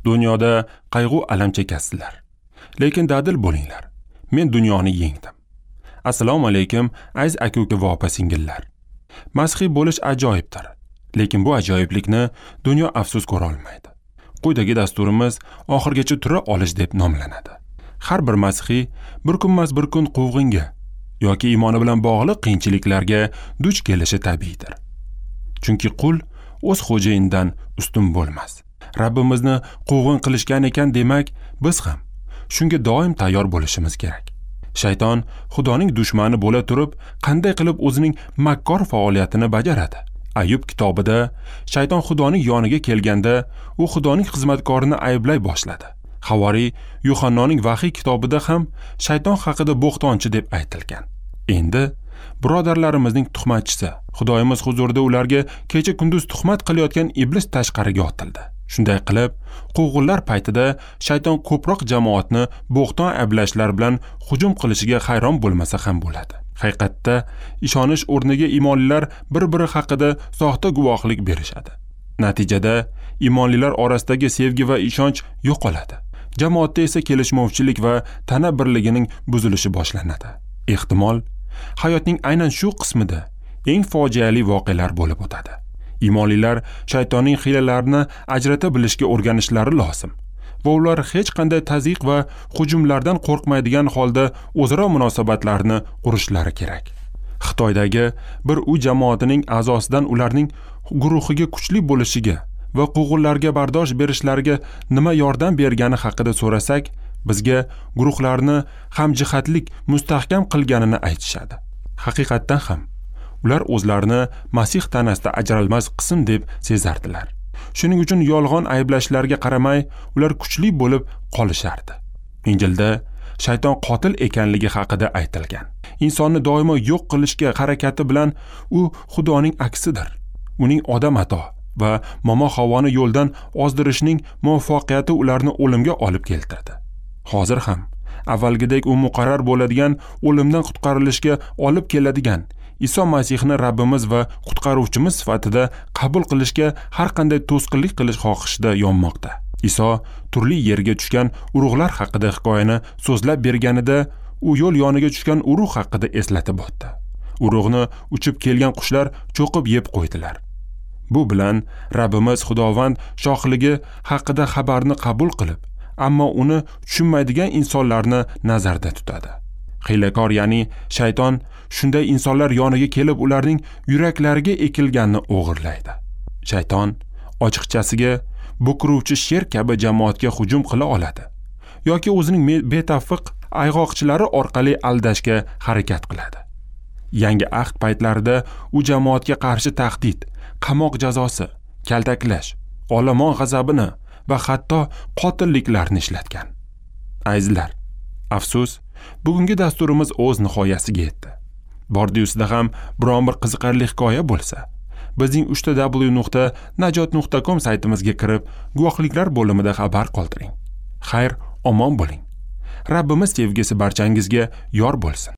Dunyoda qayg'u alam chekasizlar. Lekin dadil bo'linglar. Men dunyoni yengdim. Assalomu alaykum aziz aka-uka va opa-singillar. Masxiy bo'lish ajoyibdir. Lekin bu ajoyiblikni dunyo afsus ko'ra olmaydi. Quyidagi dasturimiz oxirgacha tura olish deb nomlanadi. Har bir masxiy bir kunmas-bir kun quvg'inga yoki iymoni bilan bog'liq qiyinchiliklarga duch kelishi tabiiydir. Chunki qul o'z xo'jayinidan ustun bo'lmas. Rabbimizni quvg'in qilishgan ekan, demak, biz ham shunga doim tayyor bo'lishimiz kerak. Shayton Xudoning dushmani bo'la turib, qanday qilib o'zining makkor faoliyatini bajaradi? Ayub kitobida shayton Xudoning yoniga kelganda, u Xudoning xizmatkorini ayblay boshladi. Havoriy Yuhannoning vahiy kitobida ham shayton haqida bo'xtonchi deb aytilgan. Endi birodarlarimizning tuhmatchisi, Xudoyimiz huzurida ularga kecha kunduz tuhmat qilayotgan iblis tashqariga otildi. Shunday qilib, quvg'inlar paytida shayton ko'proq jamoatni bo'xton ablashlar bilan hujum qilishiga hayron bo'lmasa ham bo'ladi. Haqiqatda ishonish o'rniga iymonlilar bir-biri haqida soxta guvohlik berishadi. Natijada iymonlilar orasidagi sevgi va ishonch yo'qoladi. Jamoatda esa kelishmovchilik va tana birligining buzilishi boshlanadi. Ehtimol hayotning aynan shu qismida eng fojiali voqealar bo'lib o'tadi. Iymonlilar shaytonning hiylalarini ajrata bilishga o'rganishlari lozim va ular hech qanday tazyiq va hujumlardan qo'rqmaydigan holda o'zaro munosabatlarni qurishlari kerak. Xitoydagi bir uy jamoatining a'zosidan ularning guruhiga kuchli bo'lishiga va quvg'inlarga bardosh berishlariga nima yordam bergani haqida so'rasak, bizga guruhlarni hamjihatlik mustahkam qilganini aytishadi. Haqiqatdan ham ular o'zlarini Masih tanasida ajralmas qism deb sezardilar. Shuning uchun yolg'on ayblashlarga qaramay, ular kuchli bo'lib qolishardi. Injilda shayton qotil ekanligi haqida aytilgan. Insonni doimo yo'q qilishga harakati bilan u Xudoning aksidir. Uning odam ato va momo Havvoni yo'ldan ozdirishning muvaffaqiyati ularni o'limga olib keltirdi. Hozir ham avvalgidek u muqarrar bo'ladigan o'limdan qutqarilishga olib keladigan Iso Masihni Rabbimiz va qutqaruvchimiz sifatida qabul qilishga har qanday to'sqinlik qilish xohishida yonmoqda. Iso turli yerga tushgan urug'lar haqida hikoyani so'zlab berganida, u yo'l yoniga tushgan urug' haqida eslatib o'tdi. Urug'ni uchib kelgan qushlar cho'qib yeb qo'ydilar. Bu bilan Rabbimiz Xudovand shohligi haqida xabarni qabul qilib, ammo uni tushunmaydigan insonlarni nazarda tutadi. Hiylakor, ya'ni shayton shunday insonlar yoniga kelib ularning yuraklariga ekilganini o'g'irlaydi. Shayton ochiqchasiga bukiruvchi sher kabi jamoatga hujum qila oladi yoki o'zining betafviq ayg'oqchilari orqali aldashga harakat qiladi. Yangi ahd paytlarida u jamoatga qarshi tahdid, qamoq jazosi, kaltaklash, olomon g'azabini va hatto qotilliklarni ishlatgan. Azizlar, afsus, bugungi dasturimiz o'z nihoyasiga yetdi. Bordiyusida ham biron bir qiziqarli hikoya bo'lsa, bizning 3w.najot.com saytimizga kirib, guvohliklar bo'limida xabar qoldiring. Xayr, omon bo'ling. Rabbimiz sevgisi barchangizga yor bo'lsin.